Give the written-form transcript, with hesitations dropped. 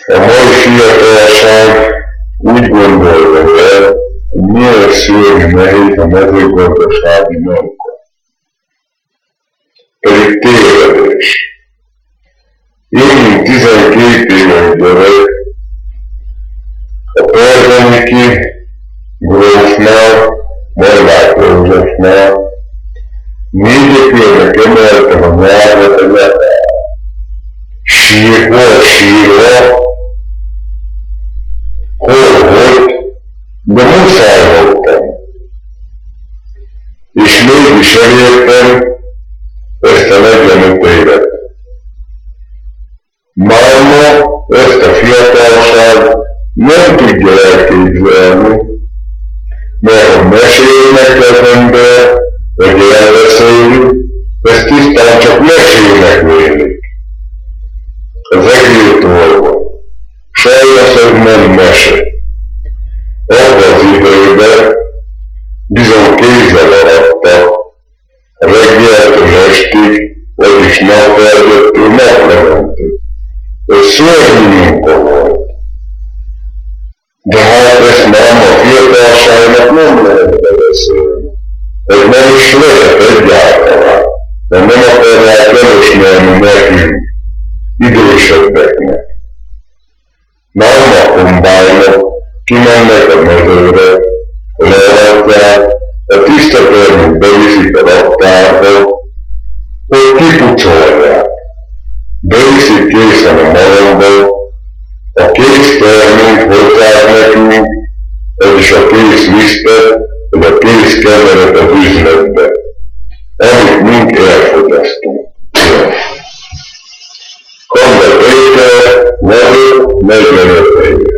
A mai fiatalság úgy gondolja el, hogy milyen szörnyű nehéz a mezőgazdasági munka. Pedig tévedés. Én, mint 12 éves gyerek, a Perzeniki grófnál, Majlák Józsefnál 4 évnek emeltem a nyelvet a nyelvet. Hol sírva, hol, de muszáj voltam. És mégis elértem ezt a 45 évet. Máma ezt a fiatalság nem tudja elképzelni, mert ha mesélnek az ember, vagy elbeszéljük, ezt tisztán csak mesének vélik. Az egész dolga. Sajnos ez nem mese. Abban az időben bizony kézzel arattak a reggeltől estig, vagyis napfeldettől naplementig. Ez szörnyű munka volt. De hát ezt már a fiatalságnak nem lehet beszélni. Ez nem is lehet egyáltalán, mert nem akarják elismerni nekünk, idősebbeknek. Már a kombájnak kimennek a mezőre, lerakják, a tiszta termét beviszik a raktárba, hogy kipucolják. Beviszik készen a malomba, a kész terményt hozzák nekünk, vagyis a kész lisztet, vagy a kész keveret az üzletbe, amit mink elfogyasztunk. Kamber Péter, nevő 45 év.